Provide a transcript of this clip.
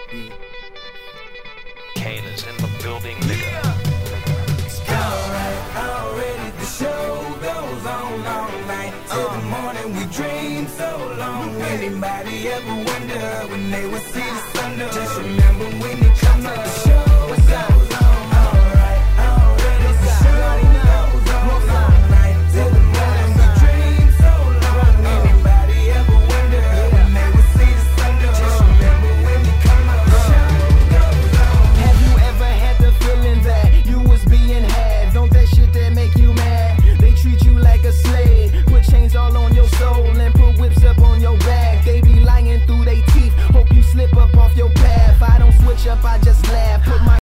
Kane is in the building, nigga. Alright, already the show goes on all night. Till the morning we dream so long. Anybody ever wonder when they would see the sun up? Just remember when you come up.